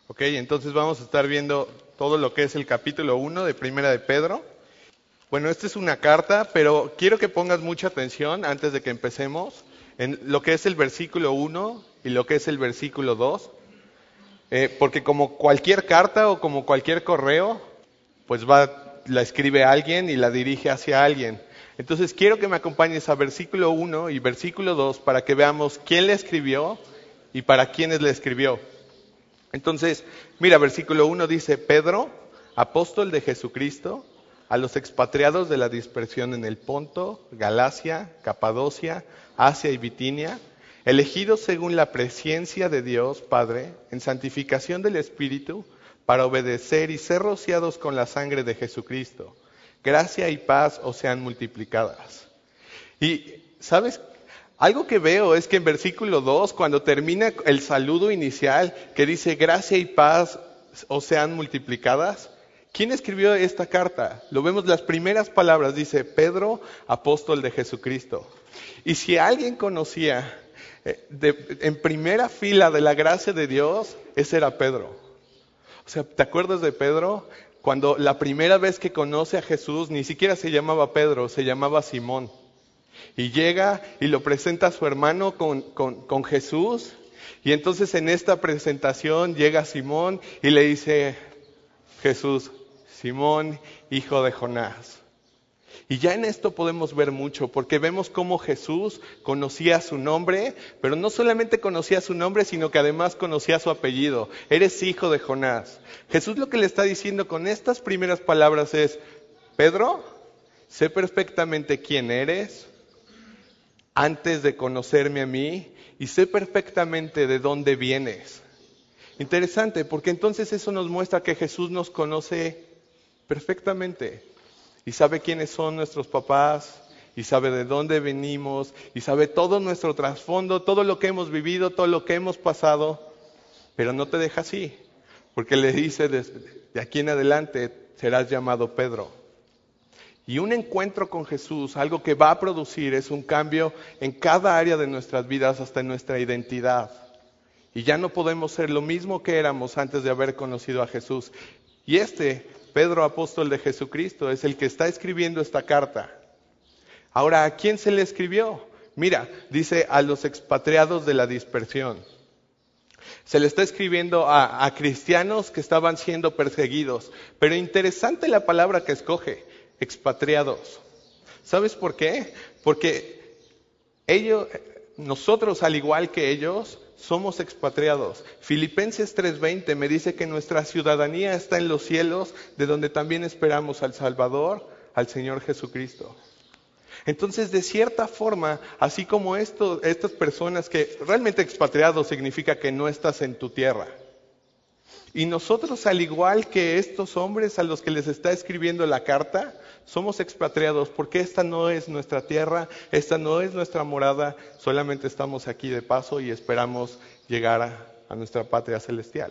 Ok, entonces vamos a estar viendo todo lo que es el capítulo 1 de Primera de Pedro. Bueno, esta es una carta, pero quiero que pongas mucha atención antes de que empecemos en lo que es el versículo 1 y lo que es el versículo 2, porque como cualquier carta o como cualquier correo, pues la escribe alguien y la dirige hacia alguien. Entonces quiero que me acompañes a versículo 1 y versículo 2 para que veamos quién le escribió y para quiénes le escribió. Entonces, mira, versículo 1 dice: Pedro, apóstol de Jesucristo, a los expatriados de la dispersión en el Ponto, Galacia, Capadocia, Asia y Bitinia, elegidos según la presciencia de Dios Padre, en santificación del Espíritu, para obedecer y ser rociados con la sangre de Jesucristo. Gracia y paz os sean multiplicadas. Y, ¿sabes? Algo que veo es que en versículo 2, cuando termina el saludo inicial, que dice gracia y paz os sean multiplicadas, ¿quién escribió esta carta? Lo vemos las primeras palabras, dice Pedro, apóstol de Jesucristo. Y si alguien conocía en primera fila de la gracia de Dios, ese era Pedro. O sea, ¿te acuerdas de Pedro? Cuando la primera vez que conoce a Jesús, ni siquiera se llamaba Pedro, se llamaba Simón. Y llega y lo presenta a su hermano con Jesús. Y entonces en esta presentación llega Simón y le dice Jesús: Simón, hijo de Jonás. Y ya en esto podemos ver mucho, porque vemos cómo Jesús conocía su nombre, pero no solamente conocía su nombre, sino que además conocía su apellido. Eres hijo de Jonás. Jesús lo que le está diciendo con estas primeras palabras es: Pedro, sé perfectamente quién eres antes de conocerme a mí, y sé perfectamente de dónde vienes. Interesante, porque entonces eso nos muestra que Jesús nos conoce perfectamente y sabe quiénes son nuestros papás, y sabe de dónde venimos, y sabe todo nuestro trasfondo, todo lo que hemos vivido, todo lo que hemos pasado, pero no te deja así, porque le dice: de aquí en adelante serás llamado Pedro. Y un encuentro con Jesús, algo que va a producir, es un cambio en cada área de nuestras vidas, hasta en nuestra identidad. Y ya no podemos ser lo mismo que éramos antes de haber conocido a Jesús. Y Pedro, apóstol de Jesucristo, es el que está escribiendo esta carta. Ahora, ¿a quién se le escribió? Mira, dice: a los expatriados de la dispersión. Se le está escribiendo a cristianos que estaban siendo perseguidos. Pero interesante la palabra que escoge: expatriados. ¿Sabes por qué? Porque nosotros, al igual que ellos, somos expatriados. Filipenses 3:20 me dice que nuestra ciudadanía está en los cielos, de donde también esperamos al Salvador, al Señor Jesucristo. Entonces, de cierta forma, así como estas personas que realmente expatriados significa que no estás en tu tierra. Y nosotros, al igual que estos hombres a los que les está escribiendo la carta, somos expatriados, porque esta no es nuestra tierra, esta no es nuestra morada, solamente estamos aquí de paso y esperamos llegar a nuestra patria celestial.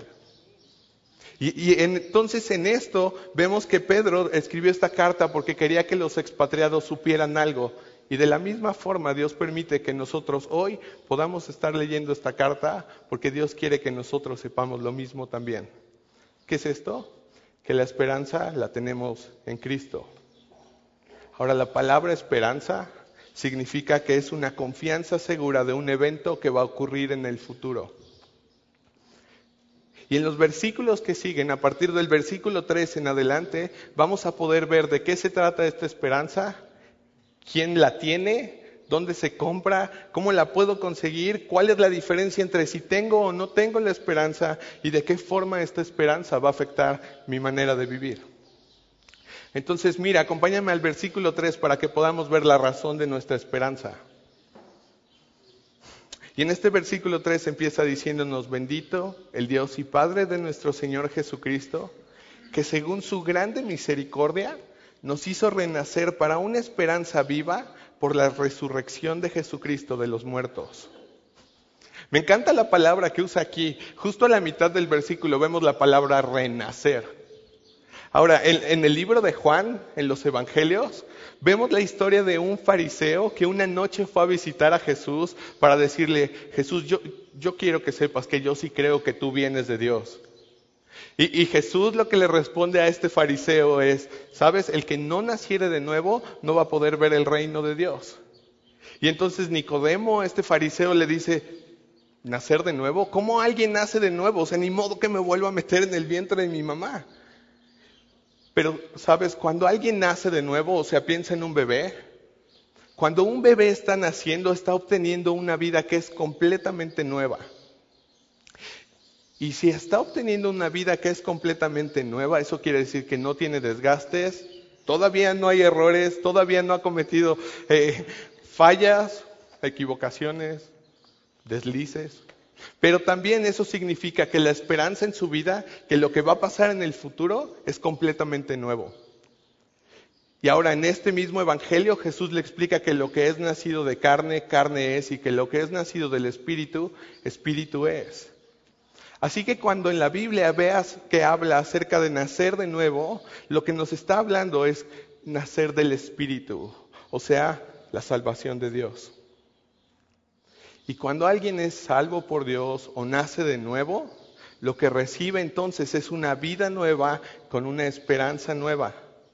Entonces en esto vemos que Pedro escribió esta carta porque quería que los expatriados supieran algo. Y de la misma forma Dios permite que nosotros hoy podamos estar leyendo esta carta, porque Dios quiere que nosotros sepamos lo mismo también. ¿Qué es esto? Que la esperanza la tenemos en Cristo. Ahora, la palabra esperanza significa que es una confianza segura de un evento que va a ocurrir en el futuro. Y en los versículos que siguen, a partir del versículo 3 en adelante, vamos a poder ver de qué se trata esta esperanza, quién la tiene, dónde se compra, cómo la puedo conseguir, cuál es la diferencia entre si tengo o no tengo la esperanza, y de qué forma esta esperanza va a afectar mi manera de vivir. Entonces, mira, acompáñame al versículo 3 para que podamos ver la razón de nuestra esperanza. Y en este versículo 3 empieza diciéndonos: bendito el Dios y Padre de nuestro Señor Jesucristo, que según su grande misericordia nos hizo renacer para una esperanza viva por la resurrección de Jesucristo de los muertos. Me encanta la palabra que usa aquí. Justo a la mitad del versículo vemos la palabra renacer. Ahora, en el libro de Juan, en los evangelios, vemos la historia de un fariseo que una noche fue a visitar a Jesús para decirle: Jesús, yo quiero que sepas que yo sí creo que tú vienes de Dios. Y Jesús lo que le responde a este fariseo es, ¿sabes? El que no naciere de nuevo no va a poder ver el reino de Dios. Y entonces Nicodemo, este fariseo, le dice, ¿nacer de nuevo? ¿Cómo alguien nace de nuevo? O sea, ni modo que me vuelva a meter en el vientre de mi mamá. Pero, ¿sabes? Cuando alguien nace de nuevo, o sea, piensa en un bebé. Cuando un bebé está naciendo, está obteniendo una vida que es completamente nueva. Y si está obteniendo una vida que es completamente nueva, eso quiere decir que no tiene desgastes, todavía no hay errores, todavía no ha cometido fallas, equivocaciones, deslices. Pero también eso significa que la esperanza en su vida, que lo que va a pasar en el futuro es completamente nuevo. Y ahora en este mismo evangelio Jesús le explica que lo que es nacido de carne, carne es, y que lo que es nacido del Espíritu, Espíritu es. Así que cuando en la Biblia veas que habla acerca de nacer de nuevo, lo que nos está hablando es nacer del Espíritu, o sea, la salvación de Dios. Y cuando alguien es salvo por Dios o nace de nuevo, lo que recibe entonces es una vida nueva con una esperanza nueva.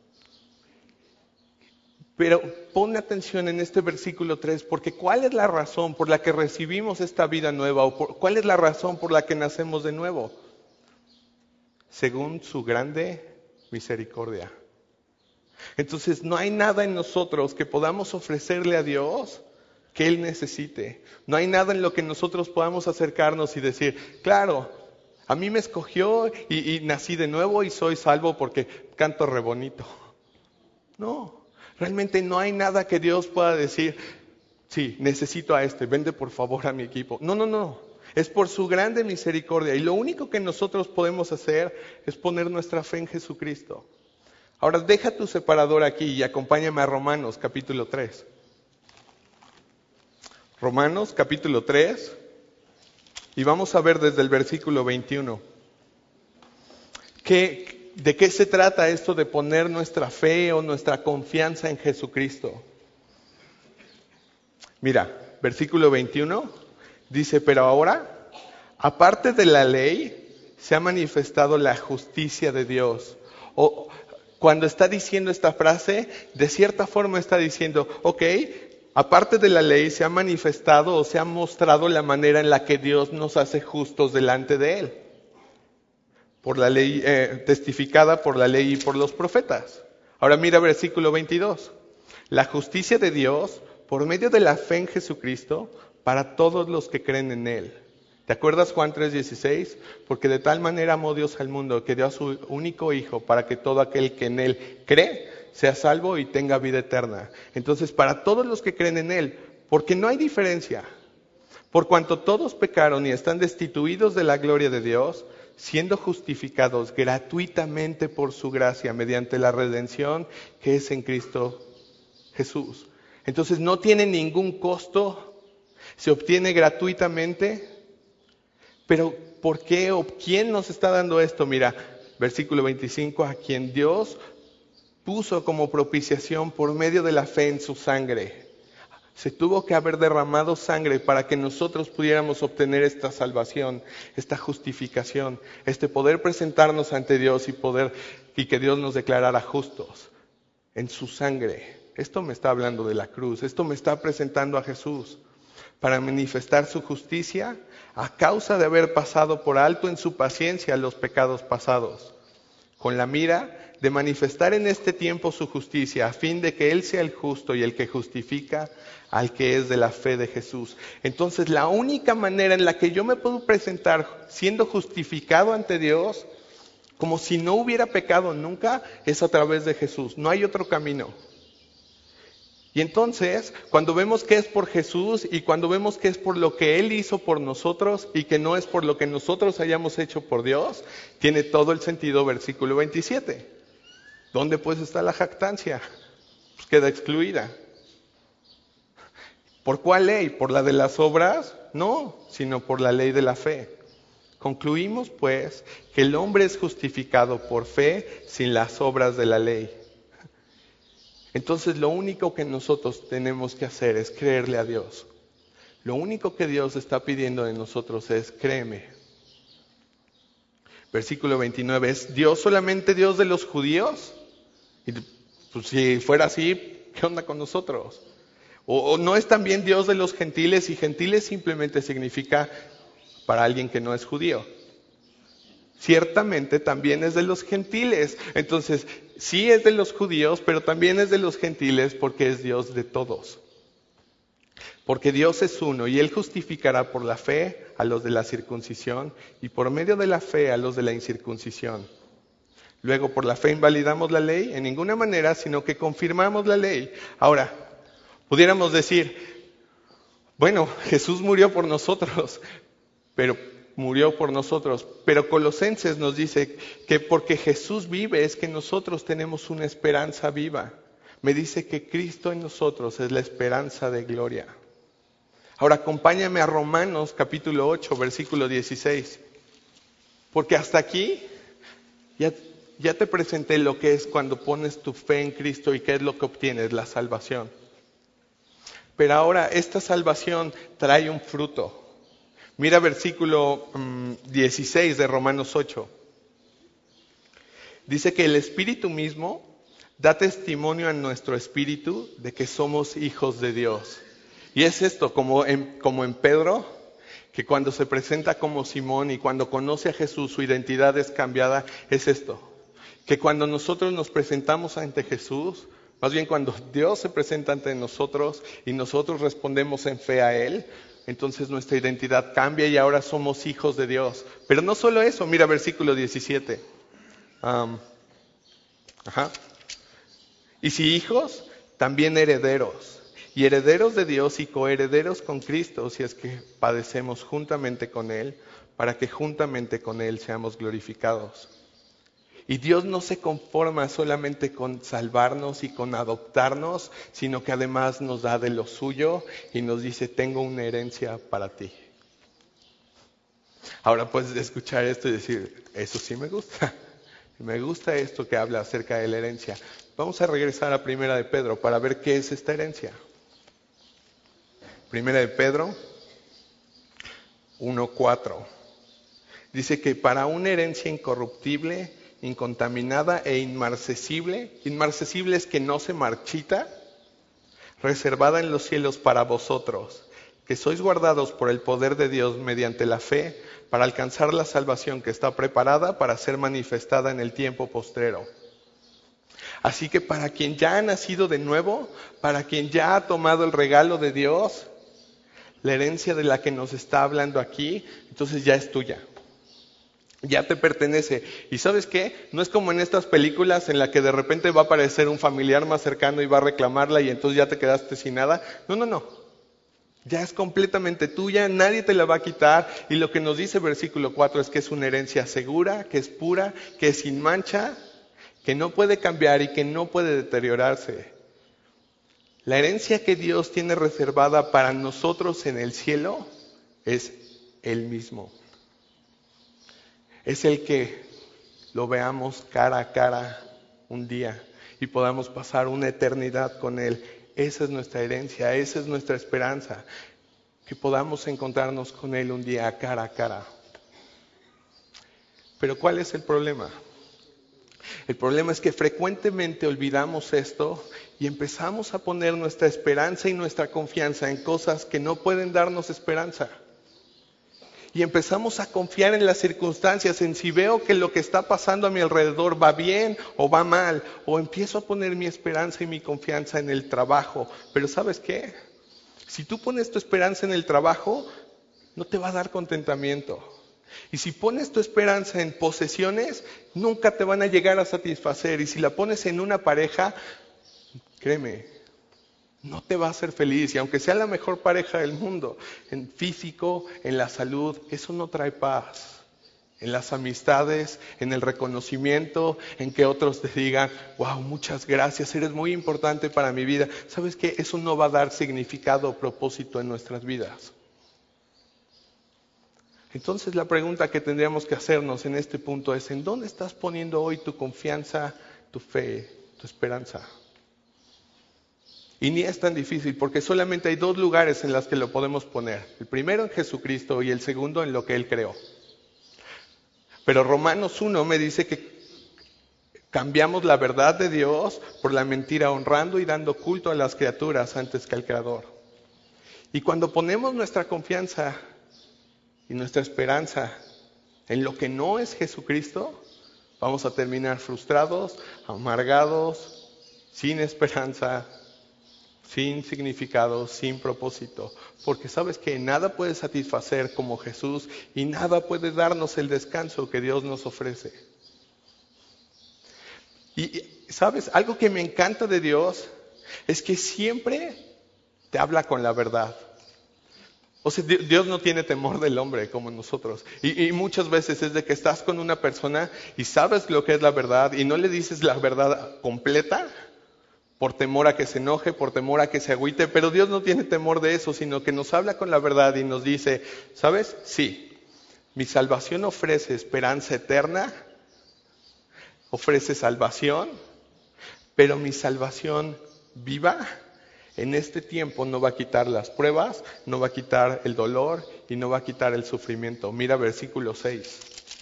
Pero pon atención en este versículo 3, porque ¿cuál es la razón por la que recibimos esta vida nueva? ¿Cuál es la razón por la que nacemos de nuevo? Según su grande misericordia. Entonces no hay nada en nosotros que podamos ofrecerle a Dios que Él necesite. No hay nada en lo que nosotros podamos acercarnos y decir, claro, a mí me escogió y nací de nuevo y soy salvo porque canto re bonito. No. Realmente no hay nada que Dios pueda decir, sí, necesito a este, vende por favor a mi equipo. No. Es por su grande misericordia. Y lo único que nosotros podemos hacer es poner nuestra fe en Jesucristo. Ahora deja tu separador aquí y acompáñame a Romanos capítulo 3. Romanos capítulo 3. Y vamos a ver desde el versículo 21. ¿De qué se trata esto de poner nuestra fe o nuestra confianza en Jesucristo? Mira, versículo 21 dice, pero ahora, aparte de la ley, se ha manifestado la justicia de Dios. O cuando está diciendo esta frase, de cierta forma está diciendo, ok, aparte de la ley se ha manifestado o se ha mostrado la manera en la que Dios nos hace justos delante de Él. Por la ley, testificada por la ley y por los profetas. Ahora mira versículo 22. La justicia de Dios por medio de la fe en Jesucristo para todos los que creen en Él. ¿Te acuerdas Juan 3:16? Porque de tal manera amó Dios al mundo que dio a su único Hijo para que todo aquel que en Él cree sea salvo y tenga vida eterna. Entonces para todos los que creen en Él, porque no hay diferencia. Por cuanto todos pecaron y están destituidos de la gloria de Dios, siendo justificados gratuitamente por su gracia mediante la redención que es en Cristo Jesús. Entonces no tiene ningún costo, se obtiene gratuitamente, pero ¿por qué o quién nos está dando esto? Mira, versículo 25, a quien Dios puso como propiciación por medio de la fe en su sangre. Se tuvo que haber derramado sangre para que nosotros pudiéramos obtener esta salvación, esta justificación, este poder presentarnos ante Dios y que Dios nos declarara justos en su sangre. Esto me está hablando de la cruz, esto me está presentando a Jesús para manifestar su justicia a causa de haber pasado por alto en su paciencia los pecados pasados, con la mira de manifestar en este tiempo su justicia, a fin de que Él sea el justo y el que justifica al que es de la fe de Jesús. Entonces, la única manera en la que yo me puedo presentar siendo justificado ante Dios, como si no hubiera pecado nunca, es a través de Jesús. No hay otro camino. Y entonces, cuando vemos que es por Jesús y cuando vemos que es por lo que Él hizo por nosotros y que no es por lo que nosotros hayamos hecho por Dios, tiene todo el sentido versículo 27. ¿Dónde pues está la jactancia? Pues queda excluida. ¿Por cuál ley? ¿Por la de las obras? No, sino por la ley de la fe. Concluimos pues que el hombre es justificado por fe sin las obras de la ley. Entonces lo único que nosotros tenemos que hacer es creerle a Dios. Lo único que Dios está pidiendo de nosotros es créeme. Versículo 29, ¿es Dios solamente Dios de los judíos? Y pues si fuera así, ¿qué onda con nosotros? ¿O no es también Dios de los gentiles? Y gentiles simplemente significa para alguien que no es judío. Ciertamente también es de los gentiles. Entonces, sí es de los judíos, pero también es de los gentiles porque es Dios de todos. Porque Dios es uno y Él justificará por la fe a los de la circuncisión y por medio de la fe a los de la incircuncisión. Luego, ¿por la fe invalidamos la ley? En ninguna manera, sino que confirmamos la ley. Ahora, pudiéramos decir, bueno, Jesús murió por nosotros, pero Colosenses nos dice que porque Jesús vive es que nosotros tenemos una esperanza viva. Me dice que Cristo en nosotros es la esperanza de gloria. Ahora acompáñame a Romanos capítulo 8, versículo 16. Porque hasta aquí ya te presenté lo que es cuando pones tu fe en Cristo y qué es lo que obtienes, la salvación. Pero ahora esta salvación trae un fruto. Mira versículo 16 de Romanos 8. Dice que el Espíritu mismo da testimonio a nuestro espíritu de que somos hijos de Dios. Y es esto, como en Pedro, que cuando se presenta como Simón y cuando conoce a Jesús, su identidad es cambiada, es esto. Que cuando nosotros nos presentamos ante Jesús, más bien cuando Dios se presenta ante nosotros y nosotros respondemos en fe a Él, entonces nuestra identidad cambia y ahora somos hijos de Dios. Pero no solo eso, mira versículo 17. Y si hijos, también herederos. Y herederos de Dios y coherederos con Cristo, si es que padecemos juntamente con Él, para que juntamente con Él seamos glorificados. Y Dios no se conforma solamente con salvarnos y con adoptarnos, sino que además nos da de lo suyo y nos dice, tengo una herencia para ti. Ahora puedes escuchar esto y decir, eso sí me gusta. Me gusta esto que habla acerca de la herencia. Vamos a regresar a Primera de Pedro para ver qué es esta herencia. Primera de Pedro 1:4. Dice que para una herencia incorruptible, incontaminada e inmarcesible es que no se marchita, reservada en los cielos para vosotros, que sois guardados por el poder de Dios mediante la fe, para alcanzar la salvación que está preparada para ser manifestada en el tiempo postrero. Así que para quien ya ha nacido de nuevo, para quien ya ha tomado el regalo de Dios, la herencia de la que nos está hablando aquí, entonces ya es tuya. Ya te pertenece. ¿Y sabes qué? No es como en estas películas en la que de repente va a aparecer un familiar más cercano y va a reclamarla y entonces ya te quedaste sin nada. No. Ya es completamente tuya, nadie te la va a quitar. Y lo que nos dice versículo 4 es que es una herencia segura, que es pura, que es sin mancha, que no puede cambiar y que no puede deteriorarse. La herencia que Dios tiene reservada para nosotros en el cielo es Él mismo. Es el que lo veamos cara a cara un día y podamos pasar una eternidad con Él. Esa es nuestra herencia, esa es nuestra esperanza, que podamos encontrarnos con Él un día cara a cara. Pero ¿cuál es el problema? El problema es que frecuentemente olvidamos esto y empezamos a poner nuestra esperanza y nuestra confianza en cosas que no pueden darnos esperanza. Y empezamos a confiar en las circunstancias, en si veo que lo que está pasando a mi alrededor va bien o va mal, o empiezo a poner mi esperanza y mi confianza en el trabajo. Pero ¿sabes qué? Si tú pones tu esperanza en el trabajo, no te va a dar contentamiento. Y si pones tu esperanza en posesiones, nunca te van a llegar a satisfacer. Y si la pones en una pareja, créeme, no te va a hacer feliz. Y aunque sea la mejor pareja del mundo, en físico, en la salud, eso no trae paz. En las amistades, en el reconocimiento, en que otros te digan, wow, muchas gracias, eres muy importante para mi vida. ¿Sabes qué? Eso no va a dar significado o propósito en nuestras vidas. Entonces la pregunta que tendríamos que hacernos en este punto es, ¿en dónde estás poniendo hoy tu confianza, tu fe, tu esperanza? Y ni es tan difícil porque solamente hay dos lugares en los que lo podemos poner. El primero en Jesucristo y el segundo en lo que Él creó. Pero Romanos 1 me dice que cambiamos la verdad de Dios por la mentira, honrando y dando culto a las criaturas antes que al Creador. Y cuando ponemos nuestra confianza y nuestra esperanza en lo que no es Jesucristo, vamos a terminar frustrados, amargados, sin esperanza, sin significado, sin propósito. Porque sabes que nada puede satisfacer como Jesús y nada puede darnos el descanso que Dios nos ofrece. Y sabes, algo que me encanta de Dios es que siempre te habla con la verdad. O sea, Dios no tiene temor del hombre como nosotros. Y muchas veces es de que estás con una persona y sabes lo que es la verdad y no le dices la verdad completa por temor a que se enoje, por temor a que se agüite. Pero Dios no tiene temor de eso, sino que nos habla con la verdad y nos dice, ¿sabes? Sí, mi salvación ofrece esperanza eterna, ofrece salvación, pero mi salvación viva en este tiempo no va a quitar las pruebas, no va a quitar el dolor y no va a quitar el sufrimiento. Mira versículo 6.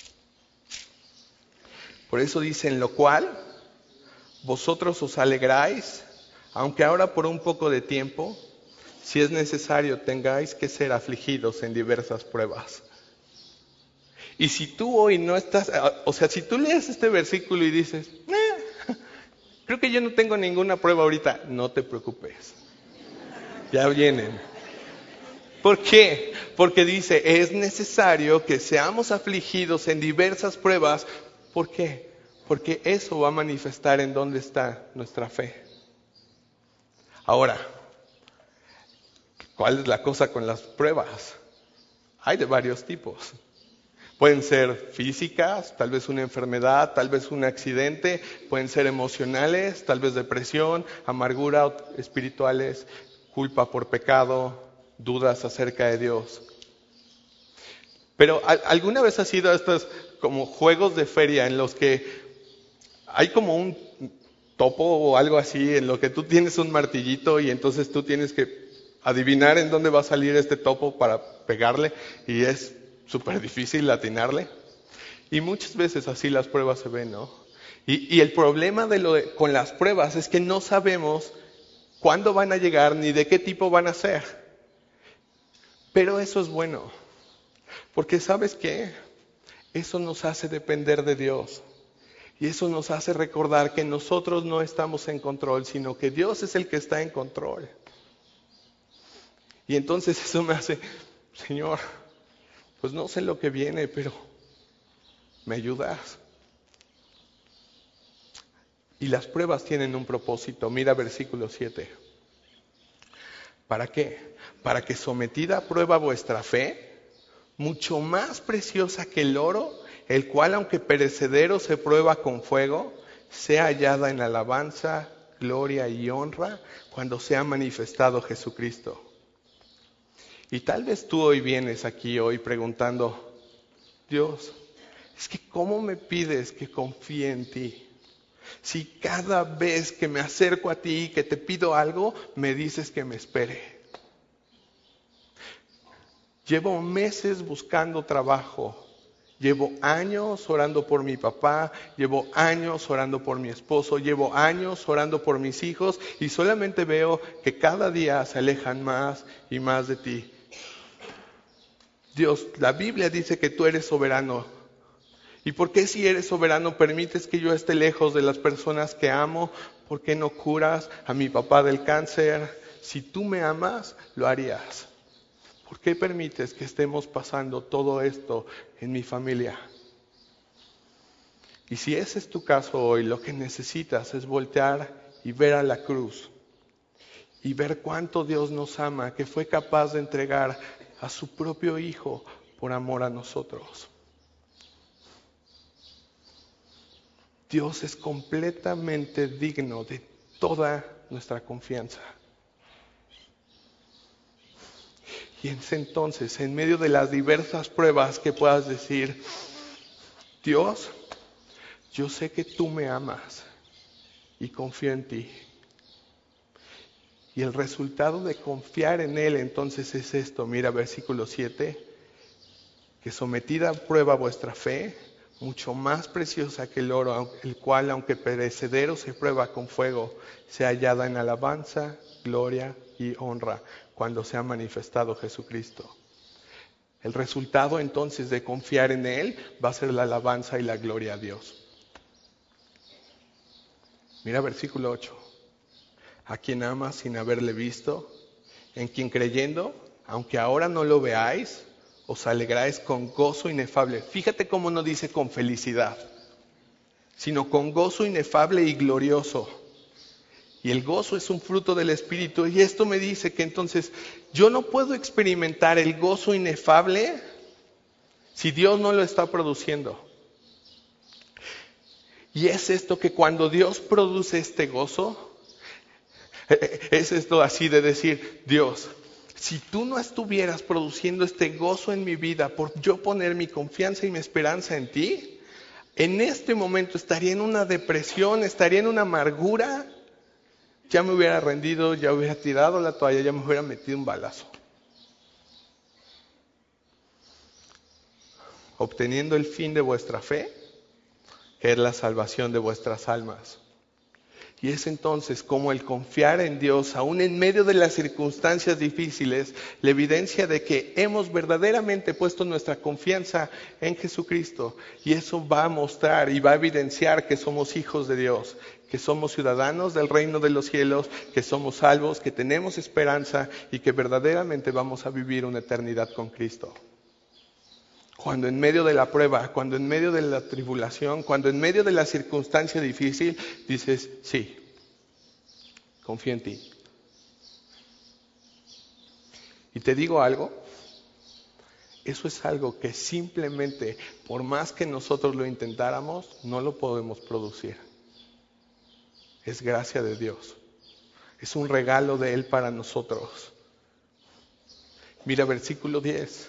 Por eso dice, en lo cual vosotros os alegráis, aunque ahora por un poco de tiempo, si es necesario, tengáis que ser afligidos en diversas pruebas. Y si tú hoy no estás, o sea, si tú lees este versículo y dices, creo que yo no tengo ninguna prueba ahorita, no te preocupes. Ya vienen. ¿Por qué? Porque dice, es necesario que seamos afligidos en diversas pruebas. ¿Por qué? Porque eso va a manifestar en dónde está nuestra fe. Ahora, ¿cuál es la cosa con las pruebas? Hay de varios tipos. Pueden ser físicas, tal vez una enfermedad, tal vez un accidente, pueden ser emocionales, tal vez depresión, amargura, espirituales, culpa por pecado, dudas acerca de Dios. Pero ¿alguna vez has ido a estos como juegos de feria en los que hay como un topo o algo así, en lo que tú tienes un martillito y entonces tú tienes que adivinar en dónde va a salir este topo para pegarle y es súper difícil atinarle? Y muchas veces así las pruebas se ven, ¿no? Y el problema con las pruebas es que no sabemos cuándo van a llegar ni de qué tipo van a ser. Pero eso es bueno, porque ¿sabes qué? Eso nos hace depender de Dios. Y eso nos hace recordar que nosotros no estamos en control, sino que Dios es el que está en control. Y entonces eso me hace, Señor, pues no sé lo que viene, pero ¿me ayudas? Y las pruebas tienen un propósito. Mira versículo 7. ¿Para qué? Para que sometida a prueba vuestra fe, mucho más preciosa que el oro, el cual aunque perecedero se prueba con fuego, sea hallada en alabanza, gloria y honra cuando sea manifestado Jesucristo. Y tal vez tú hoy vienes aquí hoy preguntando, Dios, es que ¿cómo me pides que confíe en ti? Si cada vez que me acerco a ti, que te pido algo, me dices que me espere. Llevo meses buscando trabajo. Llevo años orando por mi papá, llevo años orando por mi esposo, llevo años orando por mis hijos y solamente veo que cada día se alejan más y más de ti. Dios, la Biblia dice que tú eres soberano. ¿Y por qué si eres soberano permites que yo esté lejos de las personas que amo? ¿Por qué no curas a mi papá del cáncer? Si tú me amas, lo harías. ¿Por qué permites que estemos pasando todo esto en mi familia? Y si ese es tu caso hoy, lo que necesitas es voltear y ver a la cruz. Y ver cuánto Dios nos ama, que fue capaz de entregar a su propio Hijo por amor a nosotros. Dios es completamente digno de toda nuestra confianza. Y entonces, en medio de las diversas pruebas que puedas decir, Dios, yo sé que tú me amas y confío en ti. Y el resultado de confiar en Él entonces es esto. Mira versículo 7, que sometida a prueba vuestra fe, mucho más preciosa que el oro, el cual, aunque perecedero, se prueba con fuego, sea hallada en alabanza, gloria y honra cuando sea manifestado Jesucristo. El resultado entonces de confiar en Él va a ser la alabanza y la gloria a Dios. Mira versículo 8. A quien ama sin haberle visto, en quien creyendo, aunque ahora no lo veáis, os alegráis con gozo inefable. Fíjate cómo no dice con felicidad, sino con gozo inefable y glorioso. Y el gozo es un fruto del Espíritu. Y esto me dice que entonces yo no puedo experimentar el gozo inefable si Dios no lo está produciendo. Y es esto que cuando Dios produce este gozo, es esto así de decir, Dios, si tú no estuvieras produciendo este gozo en mi vida por yo poner mi confianza y mi esperanza en ti, en este momento estaría en una depresión, estaría en una amargura, ya me hubiera rendido, ya hubiera tirado la toalla, ya me hubiera metido un balazo. Obteniendo el fin de vuestra fe, que es la salvación de vuestras almas. Y es entonces como el confiar en Dios, aún en medio de las circunstancias difíciles, la evidencia de que hemos verdaderamente puesto nuestra confianza en Jesucristo. Y eso va a mostrar y va a evidenciar que somos hijos de Dios, que somos ciudadanos del reino de los cielos, que somos salvos, que tenemos esperanza y que verdaderamente vamos a vivir una eternidad con Cristo. Cuando en medio de la prueba, cuando en medio de la tribulación, cuando en medio de la circunstancia difícil, dices, sí, confío en ti. Y te digo algo, eso es algo que simplemente, por más que nosotros lo intentáramos, no lo podemos producir. Es gracia de Dios. Es un regalo de Él para nosotros. Mira versículo 10.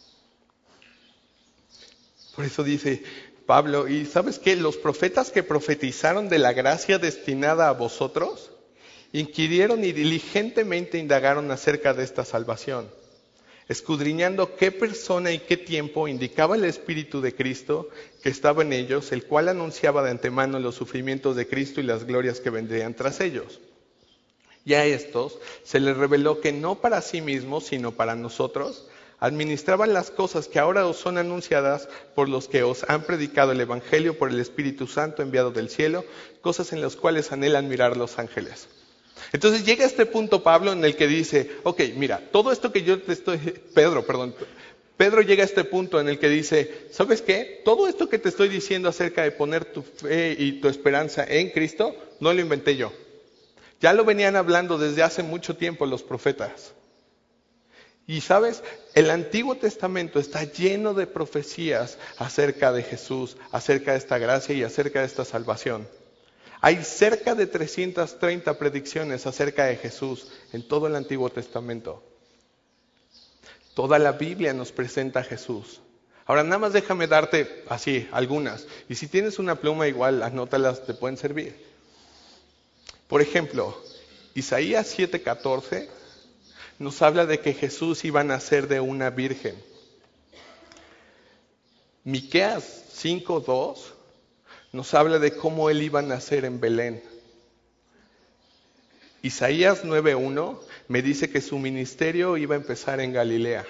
Por eso dice Pablo, ¿y sabes qué? Los profetas que profetizaron de la gracia destinada a vosotros, inquirieron y diligentemente indagaron acerca de esta salvación, escudriñando qué persona y qué tiempo indicaba el Espíritu de Cristo que estaba en ellos, el cual anunciaba de antemano los sufrimientos de Cristo y las glorias que vendrían tras ellos. Y a estos se les reveló que no para sí mismos, sino para nosotros, administraban las cosas que ahora os son anunciadas por los que os han predicado el Evangelio por el Espíritu Santo enviado del cielo, cosas en las cuales anhelan mirar los ángeles. Entonces llega este punto Pablo en el que dice, ok, mira, todo esto que yo te estoy, Pedro llega a este punto en el que dice, ¿sabes qué? Todo esto que te estoy diciendo acerca de poner tu fe y tu esperanza en Cristo, no lo inventé yo. Ya lo venían hablando desde hace mucho tiempo los profetas. Y sabes, el Antiguo Testamento está lleno de profecías acerca de Jesús, acerca de esta gracia y acerca de esta salvación. Hay cerca de 330 predicciones acerca de Jesús en todo el Antiguo Testamento. Toda la Biblia nos presenta a Jesús. Ahora nada más déjame darte así algunas. Y si tienes una pluma igual, anótalas, te pueden servir. Por ejemplo, Isaías 7:14 nos habla de que Jesús iba a nacer de una virgen. Miqueas 5:2 nos habla de cómo él iba a nacer en Belén. Isaías 9:1 me dice que su ministerio iba a empezar en Galilea.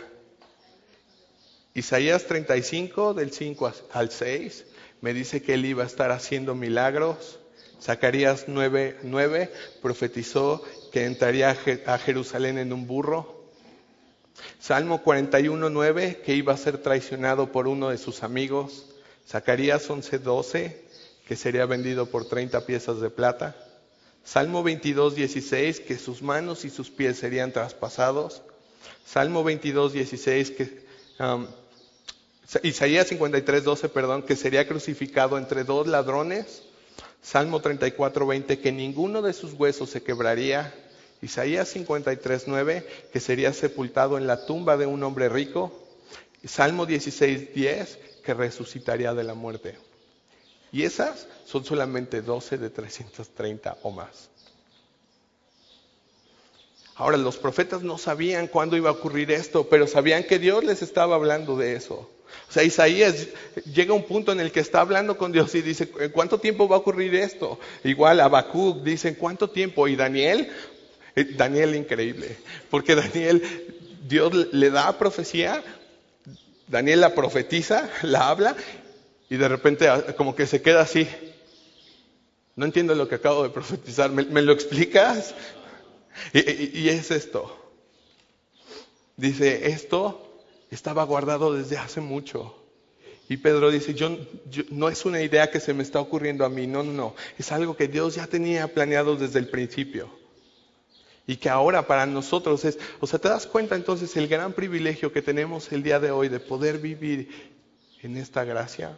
Isaías 35 del 5 al 6 me dice que él iba a estar haciendo milagros. Zacarías 9:9 profetizó que entraría a Jerusalén en un burro. Salmo 41:9 que iba a ser traicionado por uno de sus amigos. Zacarías 11:12 que sería vendido por 30 piezas de plata. Salmo 22:16 que sus manos y sus pies serían traspasados. Salmo 22:16 que Isaías 53:12 que sería crucificado entre dos ladrones. Salmo 34:20 que ninguno de sus huesos se quebraría. Isaías 53:9 que sería sepultado en la tumba de un hombre rico. Salmo 16:10 que resucitaría de la muerte. Y esas son solamente 12 de 330 o más. Ahora, los profetas no sabían cuándo iba a ocurrir esto, pero sabían que Dios les estaba hablando de eso. O sea, Isaías llega a un punto en el que está hablando con Dios y dice, ¿en cuánto tiempo va a ocurrir esto? Igual Habacuc dice, ¿en cuánto tiempo? Y Daniel increíble, porque Daniel, Dios le da profecía, Daniel la profetiza, la habla, y de repente como que se queda así. No entiendo lo que acabo de profetizar, ¿me lo explicas? Y es esto. Dice, esto estaba guardado desde hace mucho. Y Pedro dice, no es una idea que se me está ocurriendo a mí, no. Es algo que Dios ya tenía planeado desde el principio. Y que ahora para nosotros es, o sea, ¿te das cuenta entonces el gran privilegio que tenemos el día de hoy de poder vivir en esta gracia?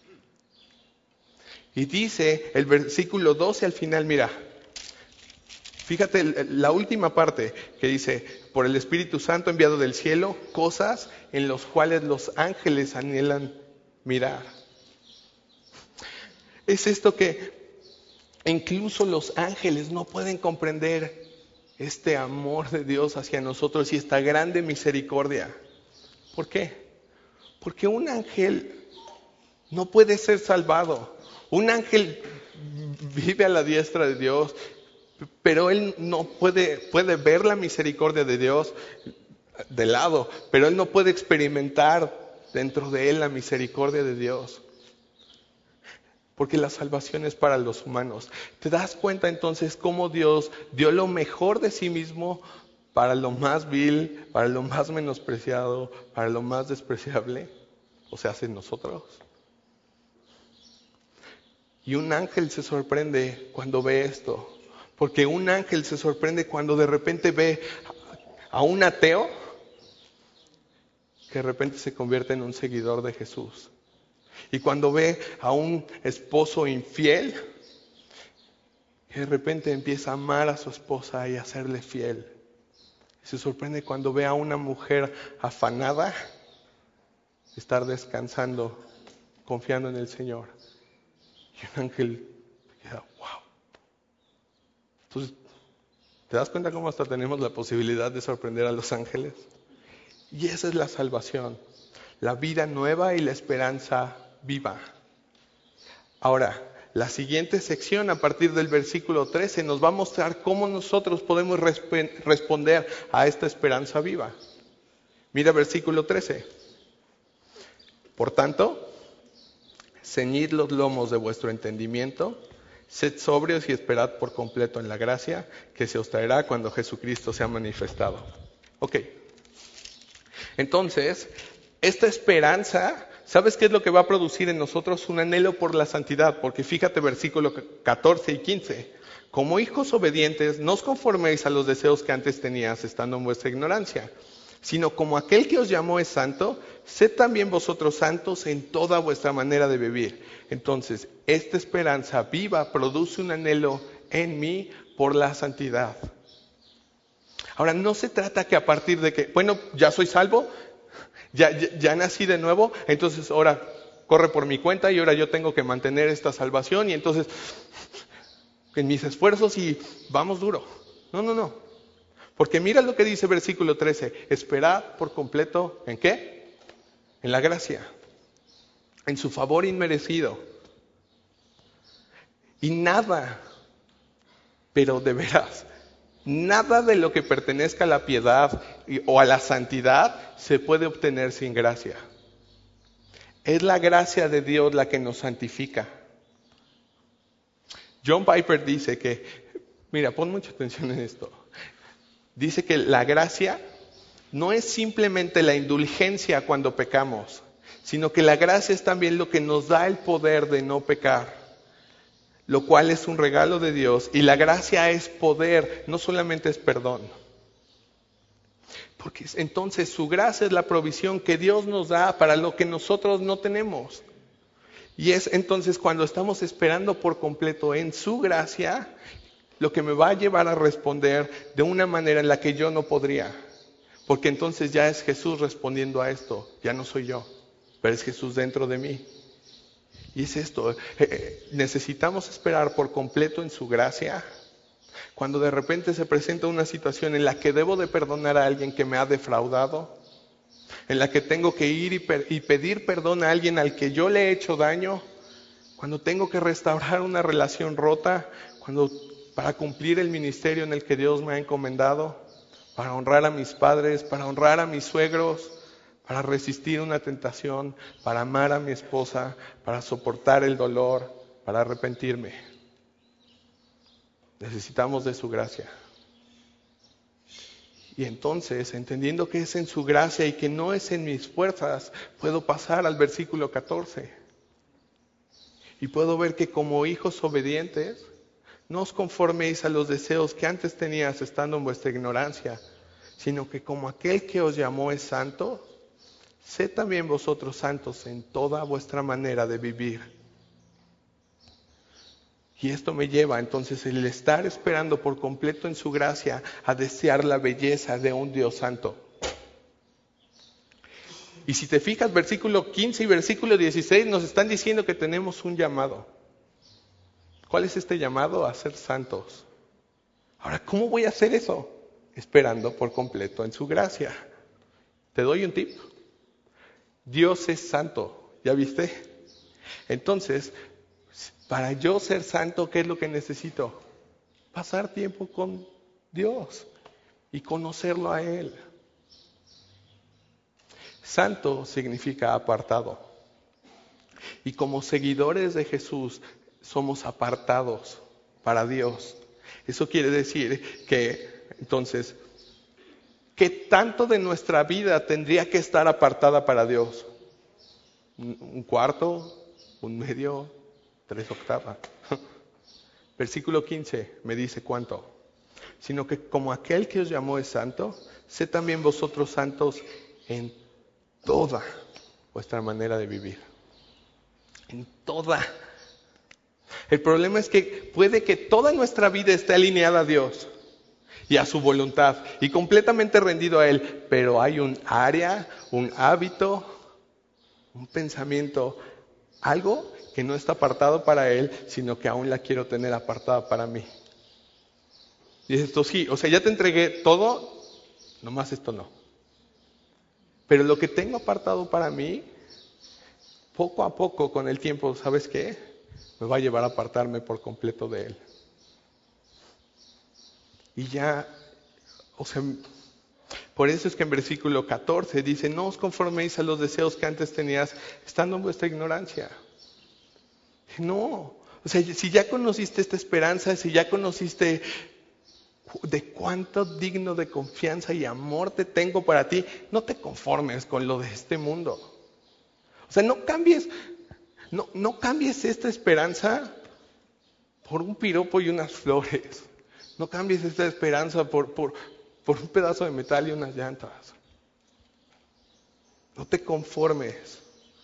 Y dice el versículo 12 al final, mira, fíjate la última parte que dice, por el Espíritu Santo enviado del cielo, cosas en las cuales los ángeles anhelan mirar. Es esto que incluso los ángeles no pueden comprender este amor de Dios hacia nosotros y esta grande misericordia. ¿Por qué? Porque un ángel no puede ser salvado. Un ángel vive a la diestra de Dios, pero él no puede ver la misericordia de Dios de lado, pero él no puede experimentar dentro de él la misericordia de Dios. Porque la salvación es para los humanos. ¿Te das cuenta entonces cómo Dios dio lo mejor de sí mismo para lo más vil, para lo más menospreciado, para lo más despreciable? O sea, en nosotros. Y un ángel se sorprende cuando ve esto. Porque un ángel se sorprende cuando de repente ve a un ateo que de repente se convierte en un seguidor de Jesús. Y cuando ve a un esposo infiel, que de repente empieza a amar a su esposa y a serle fiel. Y se sorprende cuando ve a una mujer afanada estar descansando, confiando en el Señor. Y un ángel queda, wow. Entonces, ¿te das cuenta cómo hasta tenemos la posibilidad de sorprender a los ángeles? Y esa es la salvación, la vida nueva y la esperanza viva. Ahora, la siguiente sección, a partir del versículo 13, nos va a mostrar cómo nosotros podemos responder a esta esperanza viva. Mira versículo 13. Por tanto, ceñid los lomos de vuestro entendimiento, sed sobrios y esperad por completo en la gracia que se os traerá cuando Jesucristo sea manifestado. Ok. Entonces, esta esperanza, ¿sabes qué es lo que va a producir en nosotros? Un anhelo por la santidad, porque fíjate versículos 14 y 15. Como hijos obedientes, no os conforméis a los deseos que antes tenías estando en vuestra ignorancia, sino como aquel que os llamó es santo, sed también vosotros santos en toda vuestra manera de vivir. Entonces, esta esperanza viva produce un anhelo en mí por la santidad. Ahora, no se trata que a partir de que, bueno, ya soy salvo, ya nací de nuevo, entonces ahora corre por mi cuenta y ahora yo tengo que mantener esta salvación y entonces en mis esfuerzos y vamos duro. No. Porque mira lo que dice versículo 13, esperad por completo, ¿en qué? En la gracia, en su favor inmerecido. Y nada, pero de veras, nada de lo que pertenezca a la piedad o a la santidad se puede obtener sin gracia. Es la gracia de Dios la que nos santifica. John Piper dice que, mira, pon mucha atención en esto. Dice que la gracia no es simplemente la indulgencia cuando pecamos, sino que la gracia es también lo que nos da el poder de no pecar, lo cual es un regalo de Dios. Y la gracia es poder, no solamente es perdón. Porque entonces su gracia es la provisión que Dios nos da para lo que nosotros no tenemos. Y es entonces cuando estamos esperando por completo en su gracia, lo que me va a llevar a responder de una manera en la que yo no podría. Porque entonces ya es Jesús respondiendo a esto, ya no soy yo, pero es Jesús dentro de mí. Y es esto, necesitamos esperar por completo en su gracia. Cuando de repente se presenta una situación en la que debo de perdonar a alguien que me ha defraudado, en la que tengo que ir y pedir perdón a alguien al que yo le he hecho daño, cuando tengo que restaurar una relación rota, para cumplir el ministerio en el que Dios me ha encomendado, para honrar a mis padres, para honrar a mis suegros, para resistir una tentación, para amar a mi esposa, para soportar el dolor, para arrepentirme. Necesitamos de su gracia. Y entonces, entendiendo que es en su gracia y que no es en mis fuerzas, puedo pasar al versículo 14. Y puedo ver que como hijos obedientes, no os conforméis a los deseos que antes tenías estando en vuestra ignorancia, sino que como aquel que os llamó es santo, sed también vosotros santos en toda vuestra manera de vivir. Y esto me lleva entonces el estar esperando por completo en su gracia a desear la belleza de un Dios santo. Y si te fijas, versículo 15 y versículo 16 nos están diciendo que tenemos un llamado. ¿Cuál es este llamado? A ser santos. Ahora, ¿cómo voy a hacer eso? Esperando por completo en su gracia. Te doy un tip. Dios es santo, ¿ya viste? Entonces, para yo ser santo, ¿qué es lo que necesito? Pasar tiempo con Dios y conocerlo a Él. Santo significa apartado. Y como seguidores de Jesús, somos apartados para Dios. Eso quiere decir que, entonces, ¿qué tanto de nuestra vida tendría que estar apartada para Dios? ¿Un cuarto? ¿Un medio? 3/8. Versículo 15 me dice cuánto. Sino que como aquel que os llamó es santo, sed también vosotros santos en toda vuestra manera de vivir. En toda. El problema es que puede que toda nuestra vida esté alineada a Dios y a su voluntad y completamente rendido a Él, pero hay un área, un hábito, un pensamiento, algo que no está apartado para Él, sino que aún la quiero tener apartada para mí. Y esto sí, o sea, ya te entregué todo, nomás esto no. Pero lo que tengo apartado para mí, poco a poco con el tiempo, ¿sabes qué? Me va a llevar a apartarme por completo de Él. Y ya, o sea, por eso es que en versículo 14 dice, no os conforméis a los deseos que antes tenías estando en vuestra ignorancia. No, o sea, si ya conociste esta esperanza, si ya conociste de cuánto digno de confianza y amor te tengo para ti, no te conformes con lo de este mundo. O sea, no cambies esta esperanza por un piropo y unas flores. No cambies esta esperanza por un pedazo de metal y unas llantas. No te conformes.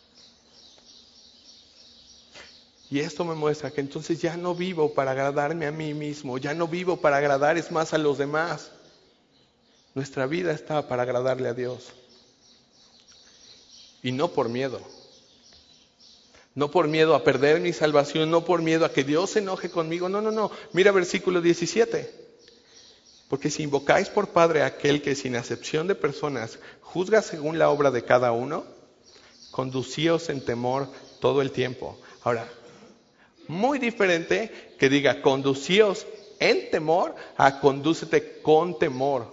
Y esto me muestra que entonces ya no vivo para agradarme a mí mismo, ya no vivo para agradar es más a los demás. Nuestra vida está para agradarle a Dios. Y no por miedo. No por miedo a perder mi salvación, no por miedo a que Dios se enoje conmigo. No. Mira versículo 17. Porque si invocáis por Padre a aquel que sin acepción de personas juzga según la obra de cada uno, conducíos en temor todo el tiempo. Ahora, muy diferente que diga conducíos en temor a condúcete con temor.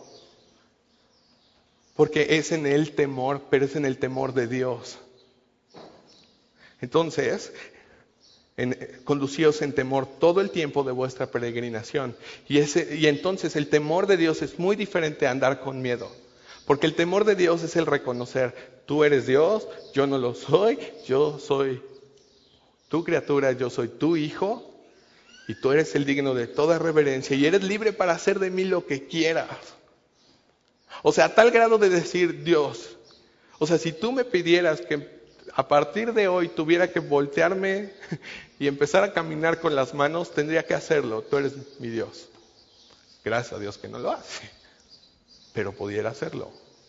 Porque es en el temor, pero es en el temor de Dios. Entonces, conducíos en temor todo el tiempo de vuestra peregrinación. Y entonces el temor de Dios es muy diferente a andar con miedo. Porque el temor de Dios es el reconocer, tú eres Dios, yo no lo soy, yo soy tu criatura, yo soy tu hijo, y tú eres el digno de toda reverencia, y eres libre para hacer de mí lo que quieras. O sea, a tal grado de decir, Dios, o sea, si tú me pidieras que a partir de hoy tuviera que voltearme y empezar a caminar con las manos, tendría que hacerlo. Tú eres mi Dios. Gracias a Dios que no lo hace, pero pudiera hacerlo.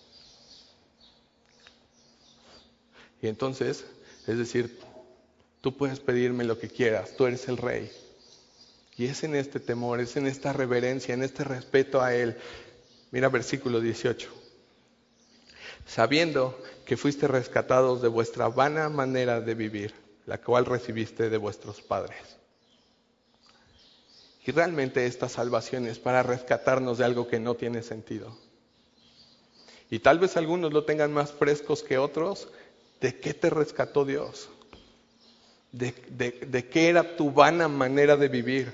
Y entonces, es decir, tú puedes pedirme lo que quieras, tú eres el Rey. Y es en este temor, es en esta reverencia, en este respeto a Él. Mira versículo 18. sabiendo que fuiste rescatados de vuestra vana manera de vivir, la cual recibiste de vuestros padres. Y realmente esta salvación es para rescatarnos de algo que no tiene sentido. Y tal vez algunos lo tengan más frescos que otros. ¿De qué te rescató Dios? ¿De qué era tu vana manera de vivir?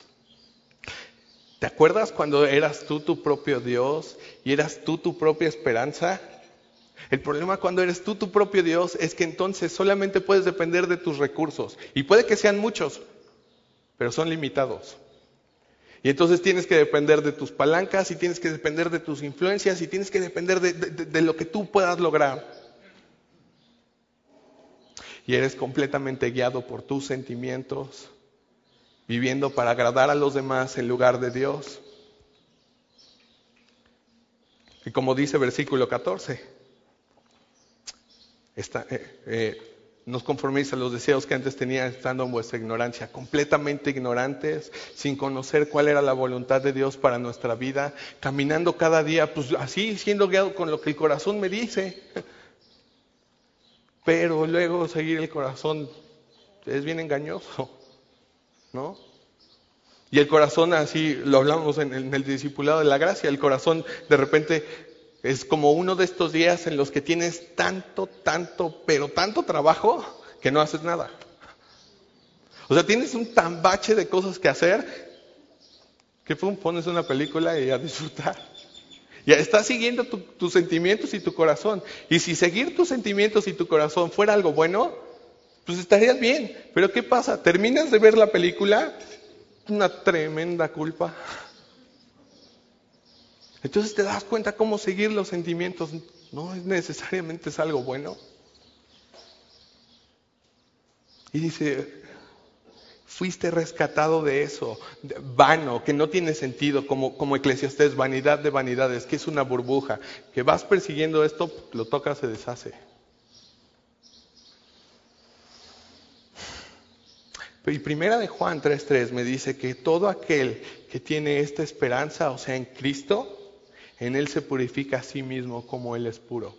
¿Te acuerdas cuando eras tú tu propio Dios y eras tú tu propia esperanza? El problema cuando eres tú tu propio Dios es que entonces solamente puedes depender de tus recursos. Y puede que sean muchos, pero son limitados. Y entonces tienes que depender de tus palancas y tienes que depender de tus influencias y tienes que depender de lo que tú puedas lograr. Y eres completamente guiado por tus sentimientos, viviendo para agradar a los demás en lugar de Dios. Y como dice versículo 14, no os conforméis a los deseos que antes tenían estando en vuestra ignorancia, completamente ignorantes, sin conocer cuál era la voluntad de Dios para nuestra vida, caminando cada día, pues así, siendo guiado con lo que el corazón me dice. Pero luego seguir el corazón es bien engañoso, ¿no? Y el corazón, así lo hablamos en el discipulado de la gracia, el corazón de repente es como uno de estos días en los que tienes pero tanto trabajo que no haces nada. O sea, tienes un tambache de cosas que hacer que pones una película y a disfrutar. Ya estás siguiendo tus sentimientos y tu corazón. Y si seguir tus sentimientos y tu corazón fuera algo bueno, pues estarías bien. Pero ¿qué pasa? Terminas de ver la película, una tremenda culpa. Entonces te das cuenta cómo seguir los sentimientos no es necesariamente es algo bueno. Y dice, fuiste rescatado de eso, vano, que no tiene sentido, como Eclesiastés, vanidad de vanidades, que es una burbuja, que vas persiguiendo esto, lo tocas, se deshace. Y primera de Juan 3:3 me dice que todo aquel que tiene esta esperanza, o sea, en Cristo, en Él se purifica a sí mismo como Él es puro.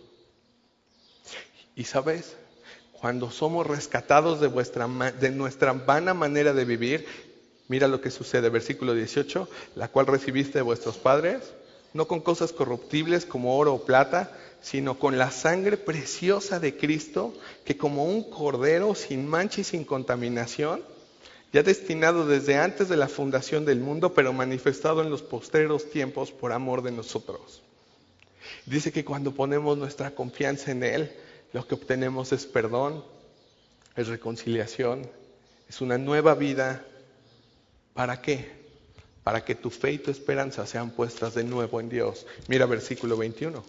Y sabes, cuando somos rescatados de nuestra vana manera de vivir, mira lo que sucede, versículo 18, la cual recibiste de vuestros padres, no con cosas corruptibles como oro o plata, sino con la sangre preciosa de Cristo, que como un cordero sin mancha y sin contaminación, ya destinado desde antes de la fundación del mundo, pero manifestado en los postreros tiempos por amor de nosotros. Dice que cuando ponemos nuestra confianza en Él, lo que obtenemos es perdón, es reconciliación, es una nueva vida. ¿Para qué? Para que tu fe y tu esperanza sean puestas de nuevo en Dios. Mira versículo 21.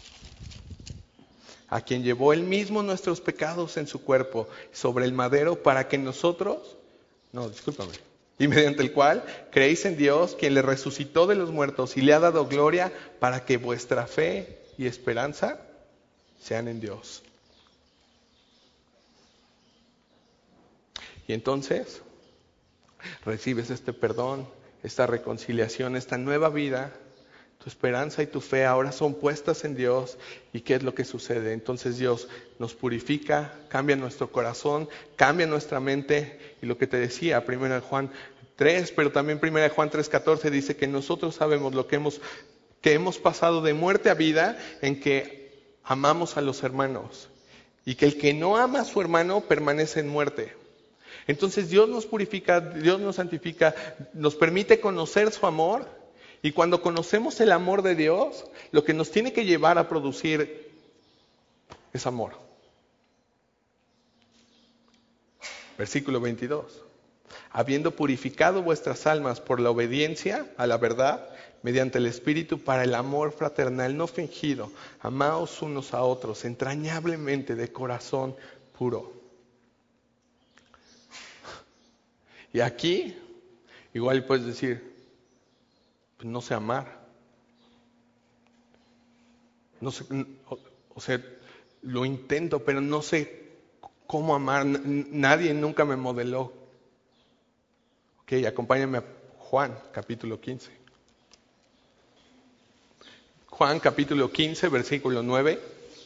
A quien llevó Él mismo nuestros pecados en su cuerpo sobre el madero para que nosotros... Y mediante el cual creéis en Dios, quien le resucitó de los muertos y le ha dado gloria para que vuestra fe y esperanza sean en Dios. Y entonces recibes este perdón, esta reconciliación, esta nueva vida. Tu esperanza y tu fe ahora son puestas en Dios. ¿Y qué es lo que sucede? Entonces Dios nos purifica, cambia nuestro corazón, cambia nuestra mente. Y lo que te decía, 1 Juan 3, pero también 1 Juan 3:14 dice que nosotros sabemos lo que hemos pasado de muerte a vida en que amamos a los hermanos. Y que el que no ama a su hermano permanece en muerte. Entonces Dios nos purifica, Dios nos santifica, nos permite conocer su amor. Y cuando conocemos el amor de Dios, lo que nos tiene que llevar a producir es amor. Versículo 22. Habiendo purificado vuestras almas por la obediencia a la verdad, mediante el Espíritu para el amor fraternal no fingido, amaos unos a otros entrañablemente de corazón puro. Y aquí, igual puedes decir, no sé amar. No sé, o sea, lo intento, pero no sé cómo amar. Nadie nunca me modeló. Ok, acompáñame a Juan, capítulo 15. Juan, capítulo 15, versículo 9.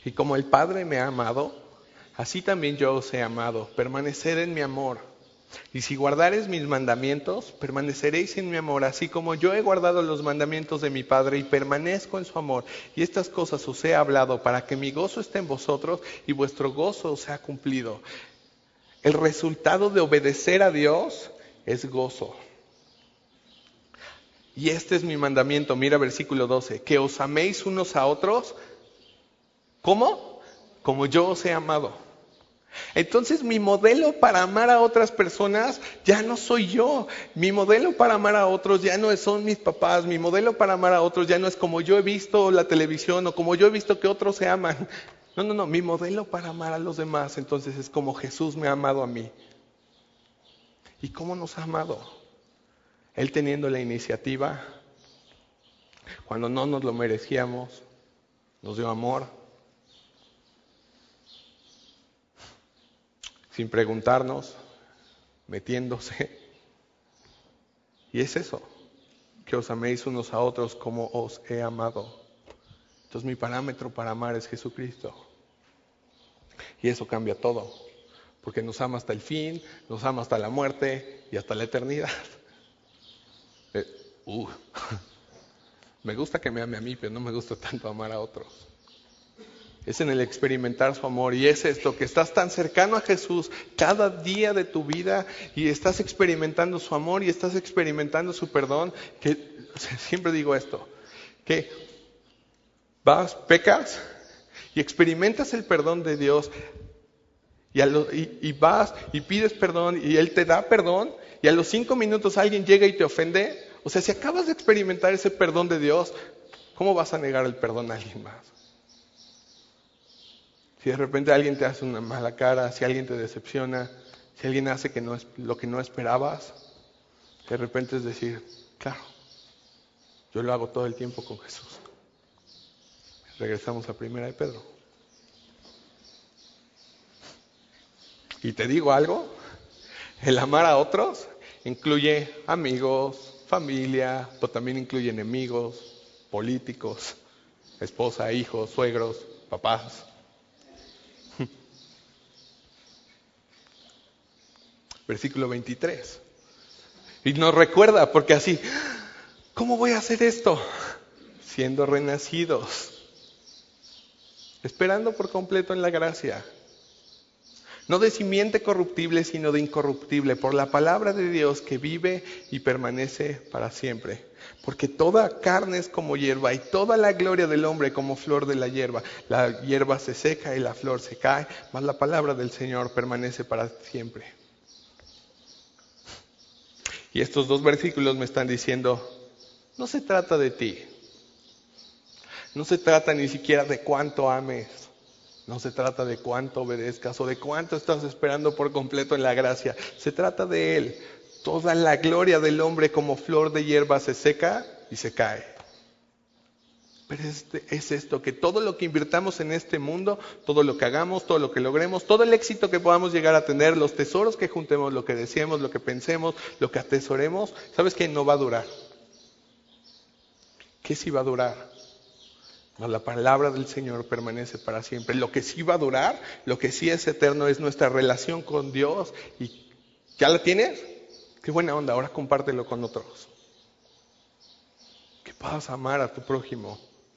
Y como el Padre me ha amado, así también yo os he amado. Permaneced en mi amor. Y si guardareis mis mandamientos, permaneceréis en mi amor, así como yo he guardado los mandamientos de mi Padre y permanezco en su amor. Y estas cosas os he hablado para que mi gozo esté en vosotros y vuestro gozo os sea cumplido. El resultado de obedecer a Dios es gozo. Y este es mi mandamiento, mira versículo 12, que os améis unos a otros. ¿Cómo? Como yo os he amado. Entonces mi modelo para amar a otras personas ya no soy yo. Mi modelo para amar a otros ya no son mis papás. Mi modelo para amar a otros ya no es como yo he visto la televisión o como yo he visto que otros se aman. No. Mi modelo para amar a los demás entonces es como Jesús me ha amado a mí. ¿Y cómo nos ha amado? Él teniendo la iniciativa, cuando no nos lo merecíamos, nos dio amor. Sin preguntarnos, metiéndose. Y es eso, que os améis unos a otros como os he amado. Entonces mi parámetro para amar es Jesucristo. Y eso cambia todo, porque nos ama hasta el fin, nos ama hasta la muerte y hasta la eternidad. Me gusta que me ame a mí, pero no me gusta tanto amar a otros. Es en el experimentar su amor y es esto, que estás tan cercano a Jesús cada día de tu vida y estás experimentando su amor y estás experimentando su perdón, que siempre digo esto, que vas, pecas y experimentas el perdón de Dios y vas y pides perdón y Él te da perdón y a los 5 minutos alguien llega y te ofende. O sea, si acabas de experimentar ese perdón de Dios, ¿cómo vas a negar el perdón a alguien más? Si de repente alguien te hace una mala cara, si alguien te decepciona, si alguien hace que no es lo que no esperabas, de repente es decir, claro, yo lo hago todo el tiempo con Jesús. Regresamos a Primera de Pedro. Y te digo algo, el amar a otros incluye amigos, familia, pero también incluye enemigos, políticos, esposa, hijos, suegros, papás. Versículo 23. Y nos recuerda, porque así, ¿cómo voy a hacer esto? Siendo renacidos, esperando por completo en la gracia. No de simiente corruptible, sino de incorruptible, por la palabra de Dios que vive y permanece para siempre. Porque toda carne es como hierba y toda la gloria del hombre como flor de la hierba. La hierba se seca y la flor se cae, mas la palabra del Señor permanece para siempre. Y estos 2 versículos me están diciendo, no se trata de ti. No se trata ni siquiera de cuánto ames. No se trata de cuánto obedezcas o de cuánto estás esperando por completo en la gracia. Se trata de Él. Toda la gloria del hombre como flor de hierba se seca y se cae. Pero es esto, que todo lo que invirtamos en este mundo, todo lo que hagamos, todo lo que logremos, todo el éxito que podamos llegar a tener, los tesoros que juntemos, lo que deseemos, lo que pensemos, lo que atesoremos, ¿sabes qué? No va a durar. ¿Qué sí va a durar? Mas la palabra del Señor permanece para siempre. Lo que sí va a durar, lo que sí es eterno es nuestra relación con Dios. ¿Y ya la tienes? Qué buena onda, ahora compártelo con otros. Que puedas amar a tu prójimo.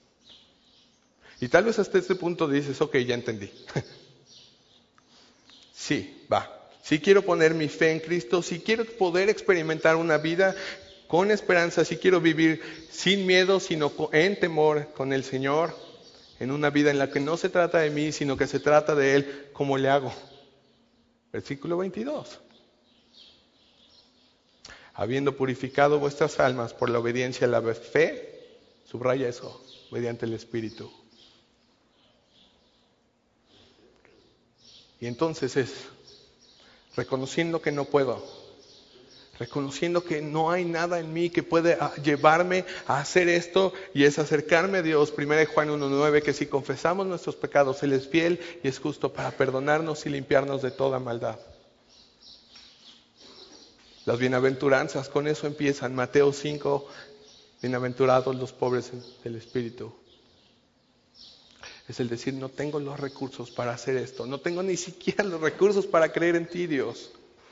Y tal vez hasta este punto dices, ok, ya entendí. Sí, va. Sí quiero poner mi fe en Cristo, sí quiero poder experimentar una vida con esperanza, sí quiero vivir sin miedo, sino en temor con el Señor, en una vida en la que no se trata de mí, sino que se trata de Él, ¿cómo le hago? Versículo 22. Habiendo purificado vuestras almas por la obediencia a la fe, subraya eso, mediante el Espíritu. Y entonces es reconociendo que no puedo, reconociendo que no hay nada en mí que puede llevarme a hacer esto, y es acercarme a Dios. 1 Juan 1:9, que si confesamos nuestros pecados, Él es fiel y es justo para perdonarnos y limpiarnos de toda maldad. Las bienaventuranzas, con eso empiezan. Mateo 5, bienaventurados los pobres del espíritu. Es el decir, no tengo los recursos para hacer esto, no tengo ni siquiera los recursos para creer en ti, Dios.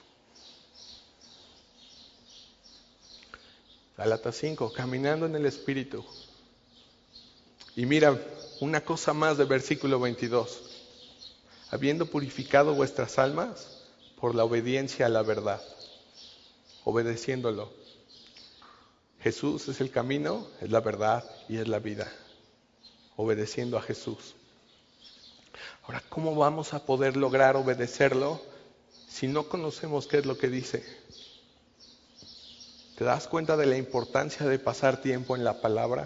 Gálatas 5, caminando en el Espíritu. Y mira, una cosa más del versículo 22. Habiendo purificado vuestras almas por la obediencia a la verdad, obedeciéndolo. Jesús es el camino, es la verdad y es la vida. Obedeciendo a Jesús. Ahora, ¿cómo vamos a poder lograr obedecerlo si no conocemos qué es lo que dice? ¿Te das cuenta de la importancia de pasar tiempo en la palabra?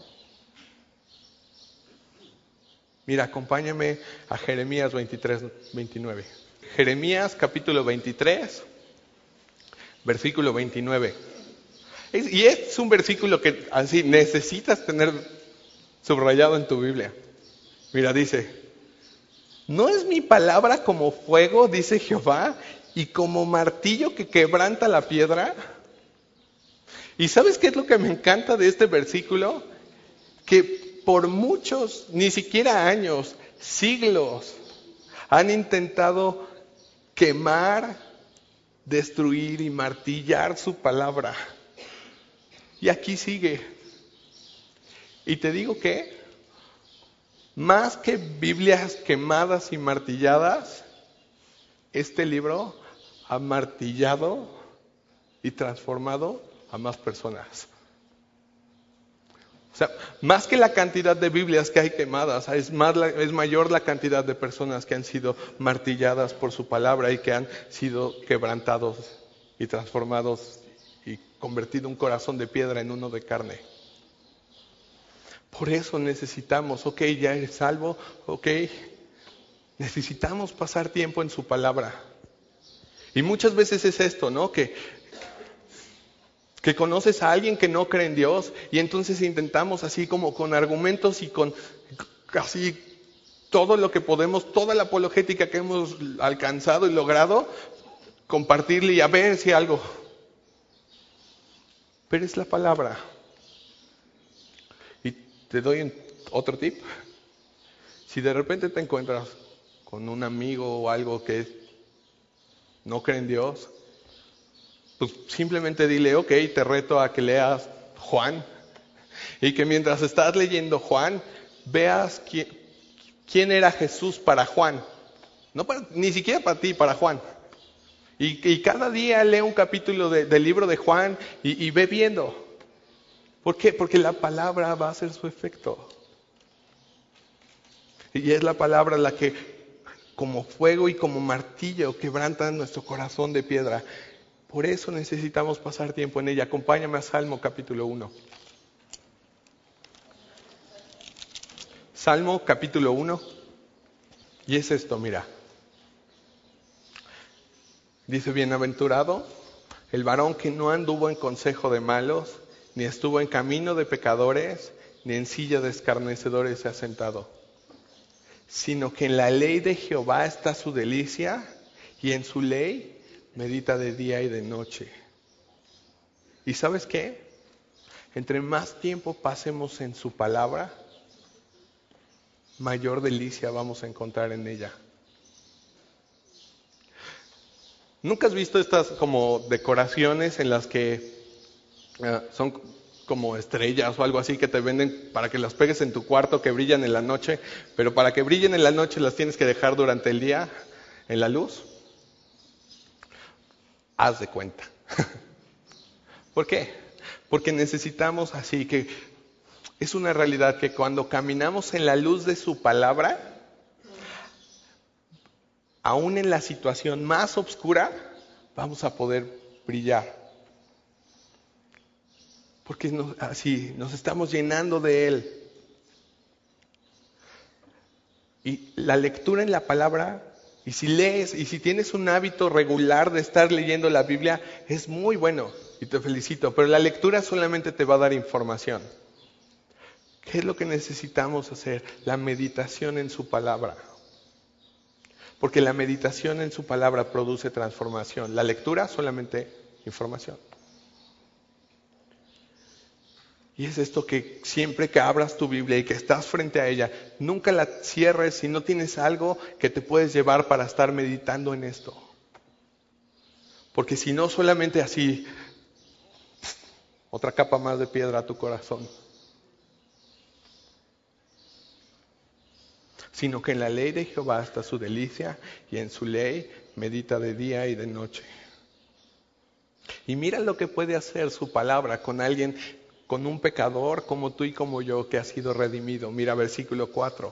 Mira, acompáñame a Jeremías 23, 29. Jeremías capítulo 23, versículo 29. Y es un versículo que así necesitas tener subrayado en tu Biblia. Mira, dice, ¿no es mi palabra como fuego, dice Jehová, y como martillo que quebranta la piedra? ¿Y sabes qué es lo que me encanta de este versículo? Que por muchos, ni siquiera años, siglos, han intentado quemar, destruir y martillar su palabra. Y aquí sigue. Y te digo que, más que Biblias quemadas y martilladas, este libro ha martillado y transformado a más personas. O sea, más que la cantidad de Biblias que hay quemadas, es mayor la cantidad de personas que han sido martilladas por su palabra y que han sido quebrantados y transformados y convertido un corazón de piedra en uno de carne. Por eso necesitamos, ya eres salvo, necesitamos pasar tiempo en su palabra. Y muchas veces es esto, ¿no? Que conoces a alguien que no cree en Dios y entonces intentamos así como con argumentos y con casi todo lo que podemos, toda la apologética que hemos alcanzado y logrado, compartirle y a ver si algo. Pero es la palabra. Y te doy otro tip. Si de repente te encuentras con un amigo o algo que no cree en Dios, pues simplemente dile, te reto a que leas Juan y que mientras estás leyendo Juan, veas quién era Jesús para Juan. Ni siquiera para ti, para Juan. Y cada día lee un capítulo del libro de Juan y ve viendo. ¿Por qué? Porque la palabra va a hacer su efecto. Y es la palabra la que, como fuego y como martillo, quebranta nuestro corazón de piedra. Por eso necesitamos pasar tiempo en ella. Acompáñame a Salmo capítulo 1. Salmo capítulo 1. Y es esto, mira. Dice, bienaventurado el varón que no anduvo en consejo de malos, ni estuvo en camino de pecadores, ni en silla de escarnecedores se ha sentado. Sino que en la ley de Jehová está su delicia, y en su ley medita de día y de noche. ¿Y sabes qué? Entre más tiempo pasemos en su palabra, mayor delicia vamos a encontrar en ella. ¿Nunca has visto estas como decoraciones en las que son como estrellas o algo así que te venden para que las pegues en tu cuarto, que brillan en la noche, pero para que brillen en la noche las tienes que dejar durante el día en la luz? Haz de cuenta. ¿Por qué? Porque necesitamos así que es una realidad que cuando caminamos en la luz de su palabra, aún en la situación más oscura, vamos a poder brillar. Porque así nos estamos llenando de Él. Y la lectura en la palabra, y si lees, y si tienes un hábito regular de estar leyendo la Biblia, es muy bueno, y te felicito, pero la lectura solamente te va a dar información. ¿Qué es lo que necesitamos hacer? La meditación en su palabra. Porque la meditación en su palabra produce transformación. La lectura solamente información. Y es esto que siempre que abras tu Biblia y que estás frente a ella, nunca la cierres si no tienes algo que te puedes llevar para estar meditando en esto. Porque si no, solamente así, otra capa más de piedra a tu corazón. Sino que en la ley de Jehová está su delicia y en su ley medita de día y de noche. Y mira lo que puede hacer su palabra con alguien, con un pecador como tú y como yo que ha sido redimido. Mira versículo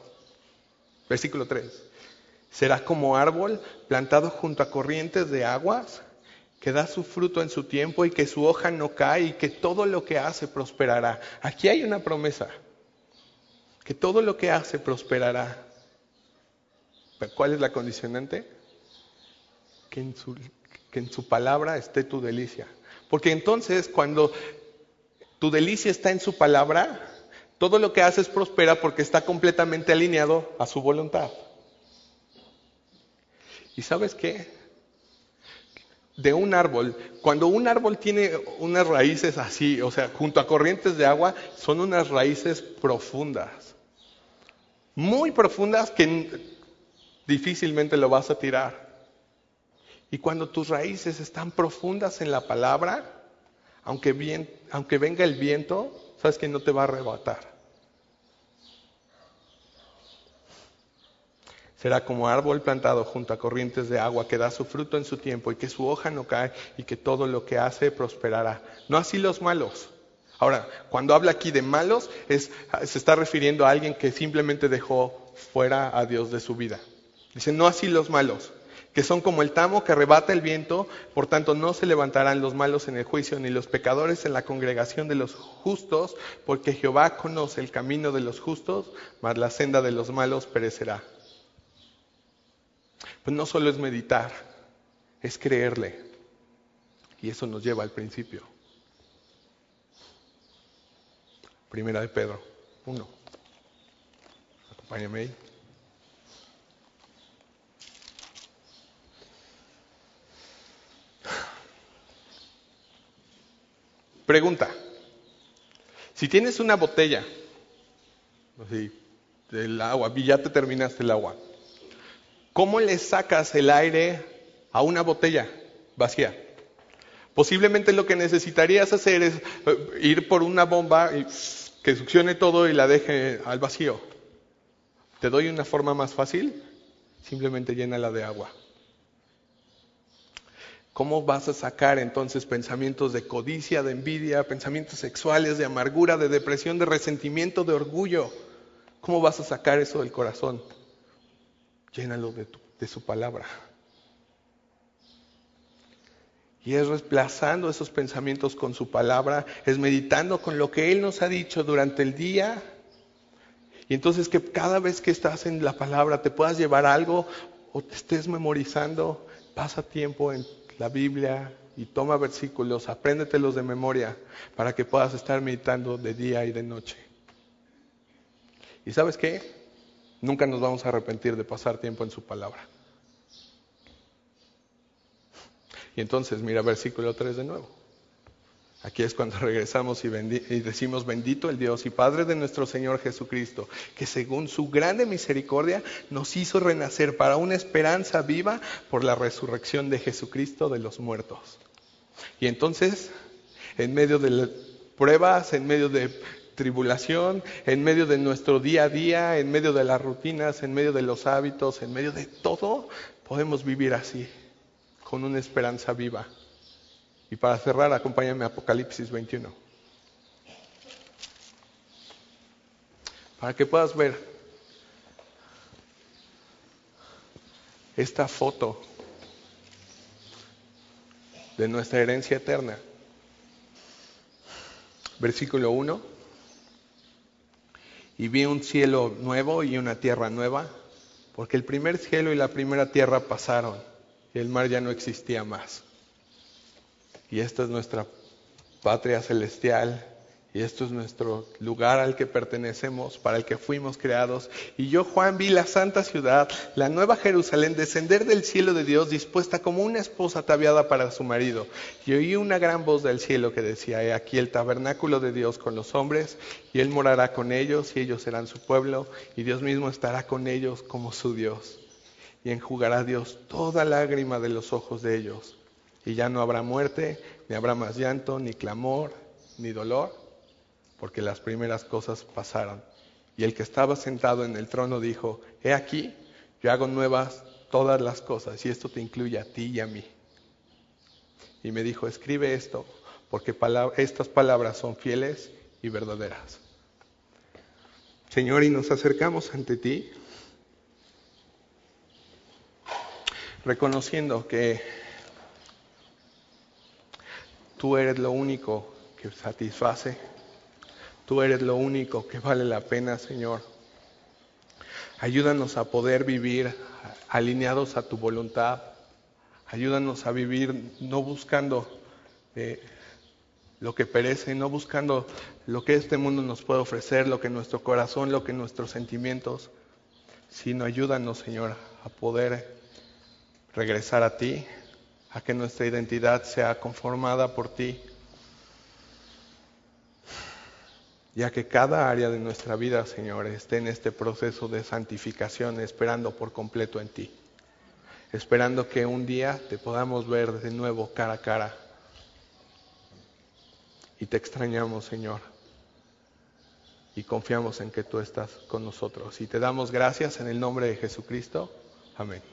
3. Será como árbol plantado junto a corrientes de aguas, que da su fruto en su tiempo y que su hoja no cae y que todo lo que hace prosperará. Aquí hay una promesa, que todo lo que hace prosperará. ¿Pero cuál es la condicionante? Que en su palabra esté tu delicia. Porque entonces cuando tu delicia está en su palabra, todo lo que haces prospera porque está completamente alineado a su voluntad. ¿Y sabes qué? De un árbol, cuando un árbol tiene unas raíces así, o sea, junto a corrientes de agua, son unas raíces profundas. Muy profundas que difícilmente lo vas a tirar. Y cuando tus raíces están profundas en la palabra, aunque venga el viento, sabes que no te va a arrebatar. Será como árbol plantado junto a corrientes de agua que da su fruto en su tiempo y que su hoja no cae y que todo lo que hace prosperará. No así los malos. Ahora, cuando habla aquí de malos, se está refiriendo a alguien que simplemente dejó fuera a Dios de su vida. Dice, no así los malos, que son como el tamo que arrebata el viento, por tanto no se levantarán los malos en el juicio, ni los pecadores en la congregación de los justos, porque Jehová conoce el camino de los justos, mas la senda de los malos perecerá. Pues no solo es meditar, es creerle. Y eso nos lleva al principio. Primera de Pedro 1. Acompáñame ahí. Pregunta. Si tienes una botella, así, del agua, y ya te terminaste el agua, ¿cómo le sacas el aire a una botella vacía? Posiblemente lo que necesitarías hacer es ir por una bomba y que succione todo y la deje al vacío. ¿Te doy una forma más fácil? Simplemente llénala de agua. ¿Cómo vas a sacar entonces pensamientos de codicia, de envidia, pensamientos sexuales, de amargura, de depresión, de resentimiento, de orgullo? ¿Cómo vas a sacar eso del corazón? Llénalo de su palabra. Y es reemplazando esos pensamientos con su palabra, es meditando con lo que Él nos ha dicho durante el día. Y entonces que cada vez que estás en la palabra te puedas llevar algo o te estés memorizando, pasa tiempo en la Biblia y toma versículos, apréndetelos de memoria para que puedas estar meditando de día y de noche. ¿Y sabes qué? Nunca nos vamos a arrepentir de pasar tiempo en su palabra. Y entonces mira versículo 3 de nuevo. Aquí es cuando regresamos y decimos bendito el Dios y Padre de nuestro Señor Jesucristo, que según su grande misericordia nos hizo renacer para una esperanza viva por la resurrección de Jesucristo de los muertos. Y entonces, en medio de pruebas, en medio de tribulación, en medio de nuestro día a día, en medio de las rutinas, en medio de los hábitos, en medio de todo, podemos vivir así, con una esperanza viva. Y para cerrar, acompáñame a Apocalipsis 21. Para que puedas ver esta foto de nuestra herencia eterna. Versículo 1. Y vi un cielo nuevo y una tierra nueva, porque el primer cielo y la primera tierra pasaron, y el mar ya no existía más. Y esta es nuestra patria celestial, Y esto es nuestro lugar al que pertenecemos, para el que fuimos creados. Y yo, Juan, vi la santa ciudad, la nueva Jerusalén, descender del cielo de Dios, dispuesta como una esposa ataviada para su marido. Y oí una gran voz del cielo que decía: He aquí el tabernáculo de Dios con los hombres, y Él morará con ellos, y ellos serán su pueblo, y Dios mismo estará con ellos como su Dios. Y enjugará Dios toda lágrima de los ojos de ellos. Y ya no habrá muerte, ni habrá más llanto, ni clamor, ni dolor, porque las primeras cosas pasaron. Y el que estaba sentado en el trono dijo: He aquí, yo hago nuevas todas las cosas, y esto te incluye a ti y a mí. Y me dijo: escribe esto, porque estas palabras son fieles y verdaderas. Señor, y nos acercamos ante ti, reconociendo que tú eres lo único que satisface. Tú eres lo único que vale la pena, Señor. Ayúdanos a poder vivir alineados a tu voluntad. Ayúdanos a vivir no buscando lo que perece, no buscando lo que este mundo nos puede ofrecer, lo que nuestro corazón, lo que nuestros sentimientos, sino ayúdanos, Señor, a poder regresar a ti, a que nuestra identidad sea conformada por ti, ya que cada área de nuestra vida, Señor, esté en este proceso de santificación, esperando por completo en ti, esperando que un día te podamos ver de nuevo cara a cara. Y te extrañamos, Señor, y confiamos en que tú estás con nosotros. Y te damos gracias en el nombre de Jesucristo. Amén.